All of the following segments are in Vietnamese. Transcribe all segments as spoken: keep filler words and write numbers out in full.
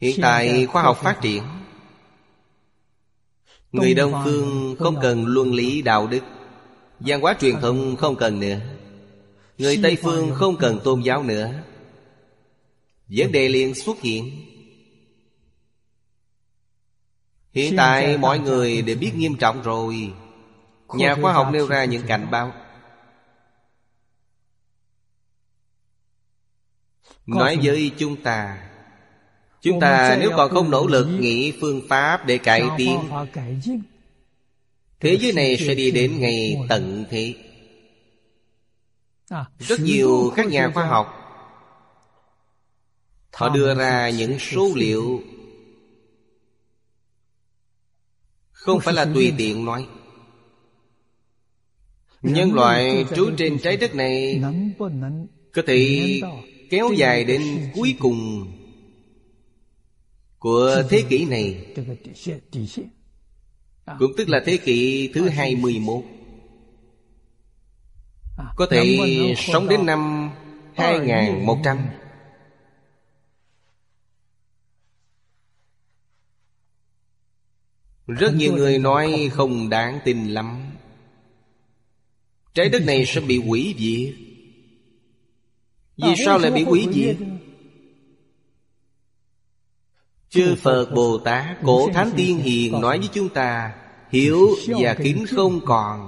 Hiện tại khoa học phát triển, người Đông phương không cần luân lý đạo đức, văn hóa truyền thống không cần nữa. Người Tây phương không cần tôn giáo nữa. Vấn đề liền xuất hiện. Hiện tại mọi người đều biết nghiêm trọng rồi. Nhà khoa học nêu ra những cảnh báo, nói với chúng ta, chúng ta nếu còn không nỗ lực nghĩ phương pháp để cải tiến, thế giới này sẽ đi đến ngày tận thế. Rất nhiều các nhà khoa học họ đưa ra những số liệu không phải là tùy tiện nói. Nhân loại trú trên trái đất này có thể kéo dài đến cuối cùng của thế kỷ này, cũng tức là thế kỷ thứ hai mươi mốt. Có thể sống đến năm hai nghìn một trăm. Rất nhiều người nói không đáng tin lắm. Trái đất này sẽ bị hủy diệt. Vì sao lại bị hủy diệt? Chư Phật Bồ Tát, Cổ Thánh Tiên Hiền nói với chúng ta, hiếu và kính không còn,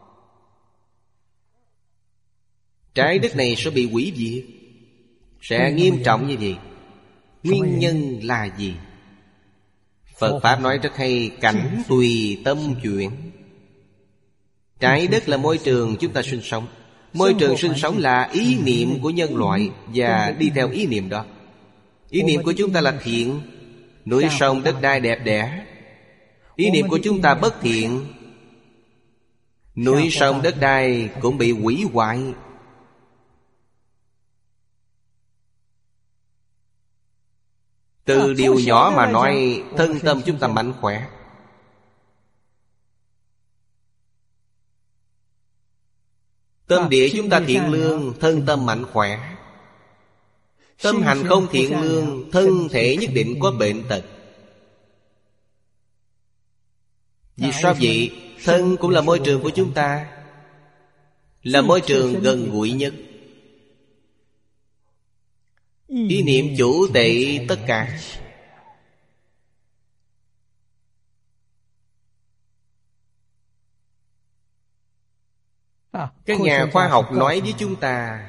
trái đất này sẽ bị hủy diệt. Sẽ nghiêm trọng như vậy. Nguyên nhân là gì? Phật Pháp nói rất hay, cảnh tùy tâm chuyển. Trái đất là môi trường chúng ta sinh sống. Môi trường sinh sống là ý niệm của nhân loại, và đi theo ý niệm đó. Ý niệm của chúng ta là thiện, núi sông đất đai đẹp đẽ. Ý niệm của chúng ta bất thiện, núi sông đất đai cũng bị hủy hoại. Từ điều nhỏ mà nói, thân tâm chúng ta mạnh khỏe. Tâm địa chúng ta thiện lương, thân tâm mạnh khỏe. Tâm hành không thiện lương, thân thể nhất định có bệnh tật. Vì sao vậy? Thân cũng là môi trường của chúng ta, là môi trường gần gũi nhất. Ý niệm chủ tệ tất cả. Các nhà khoa học nói với chúng ta,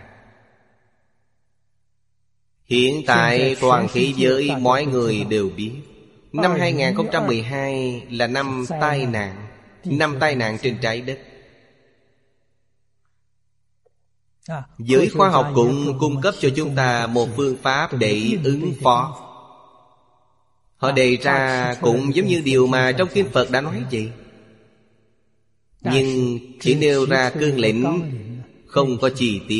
hiện tại toàn thế giới mọi người đều biết, năm hai nghìn không trăm mười hai là năm tai nạn, năm tai nạn trên trái đất. Giới khoa học cũng cung cấp cho chúng ta một phương pháp để ứng phó. Họ đề ra cũng giống như điều mà trong Kinh Phật đã nói vậy, nhưng chỉ nêu ra cương lĩnh, không có chi tiết.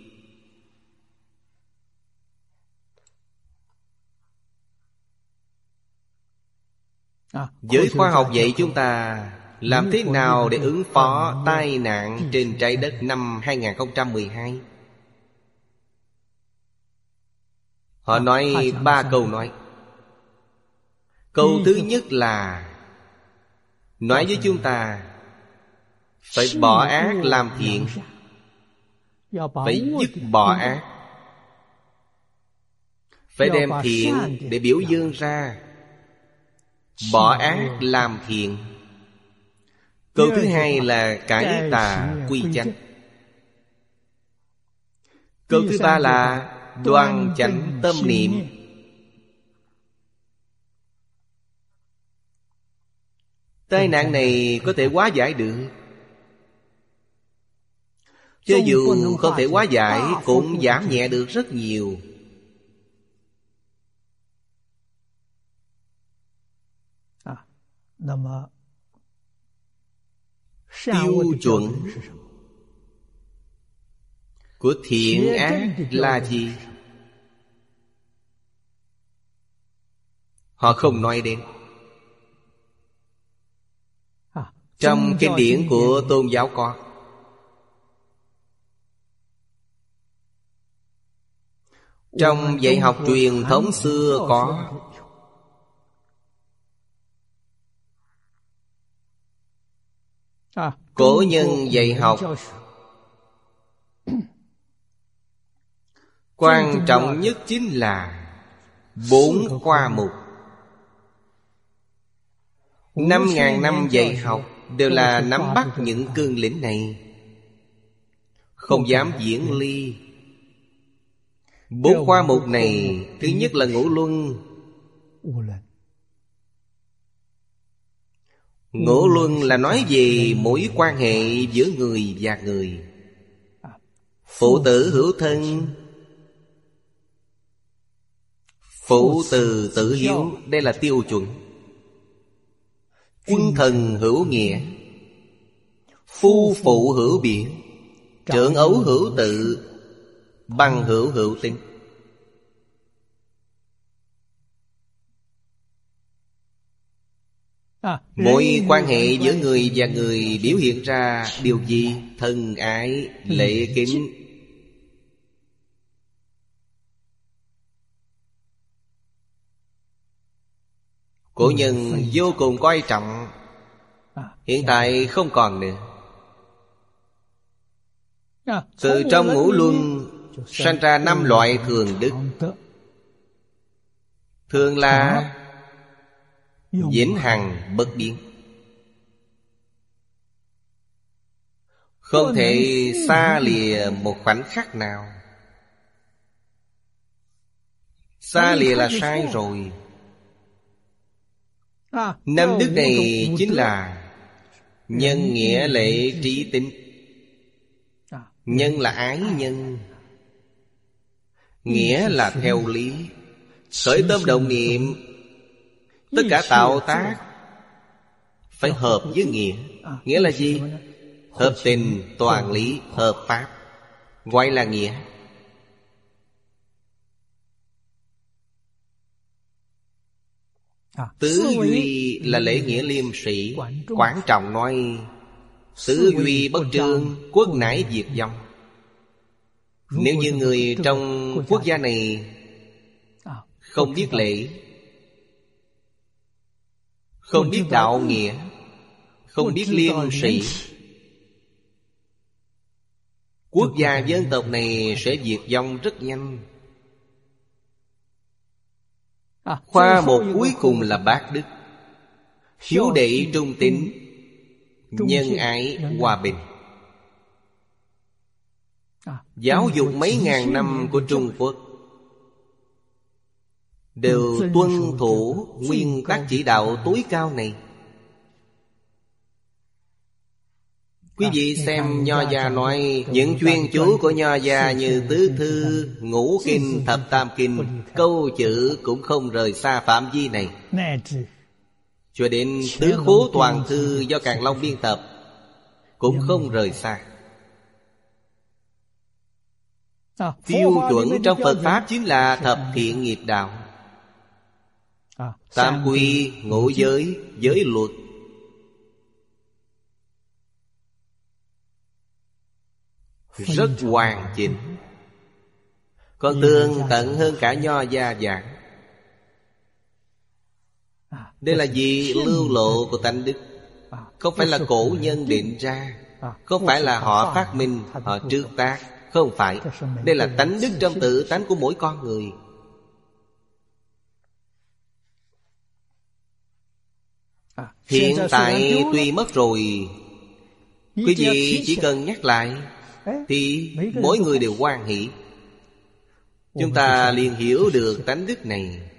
Giới khoa học dạy chúng ta làm thế nào để ứng phó tai nạn trên trái đất năm hai nghìn không trăm mười hai. Họ nói ba câu nói. Câu thứ nhất là nói với chúng ta phải bỏ ác làm thiện, phải dứt bỏ ác, phải đem thiện để biểu dương ra. Bỏ ác làm thiện. Câu thứ hai là cải tà quy chánh. Câu thứ ba là đoan chánh tâm niệm. Tai nạn này có thể hóa giải được. Cho dù không thể hóa giải, cũng giảm nhẹ được rất nhiều. Tiêu chuẩn của thiện ác là gì? Họ không nói đến. Trong kinh điển của tôn giáo có. Trong dạy học truyền thống xưa có. Cổ nhân dạy học quan trọng nhất chính là bốn khoa mục. Năm ngàn năm dạy học đều là nắm bắt những cương lĩnh này, không dám diễn ly. Bốn khoa mục này, thứ nhất là ngũ luân. Ngũ luân là nói về mối quan hệ giữa người và người. Phụ tử hữu thân, phụ từ tử hiếu, đây là tiêu chuẩn. Quân thần hữu nghĩa, phu phụ hữu biệt, trưởng ấu hữu tự, bằng hữu hữu tín. Mỗi quan hệ giữa người và người biểu hiện ra điều gì? Thân ái, lễ kính. Cổ nhân vô cùng coi trọng, hiện tại không còn nữa. Từ trong ngũ luân sanh ra năm loại thường đức. Thường là vĩnh hằng bất biến, không thể xa lìa một khoảnh khắc nào. Xa lìa là sai rồi. Năm đức này chính là nhân, nghĩa, lễ, trí, tín. Nhân là ái nhân, nghĩa là theo lý. Khởi tâm động niệm, tất cả tạo tác phải hợp với nghĩa. Nghĩa là gì? Hợp tình, toàn lý, hợp pháp, gọi là nghĩa. Tứ duy là lễ nghĩa liêm sĩ. Quán trọng nói tứ duy bất trương, quốc nải diệt vong. Nếu như người trong quốc gia này không biết lễ, không biết đạo nghĩa, không biết liêm sĩ, quốc gia dân tộc này sẽ diệt vong rất nhanh. Khoa một cuối cùng là bác đức, hiếu đệ trung tín, nhân ái hòa bình. Giáo dục mấy ngàn năm của Trung Quốc đều tuân thủ nguyên tắc chỉ đạo tối cao này. Quý vị xem Nho gia nói, những chuyên chú của Nho gia như tứ thư, ngũ kinh, thập tam kinh, câu chữ cũng không rời xa phạm vi này. Cho đến tứ khố toàn thư do Càn Long biên tập cũng không rời xa. Tiêu chuẩn trong Phật Pháp chính là thập thiện nghiệp đạo, tam quy, ngũ giới, giới luật. Rất hoàn chỉnh, còn tường tận hơn cả Nho gia giảng. Đây là gì? Lưu lộ của tánh đức, không phải là cổ nhân định ra, không phải là họ phát minh, họ trước tác. Không phải. Đây là tánh đức trong tự tánh của mỗi con người. Hiện tại tuy mất rồi, quý vị chỉ cần nhắc lại thì mỗi người đều hoan hỷ. Chúng ta liền hiểu được tánh đức này.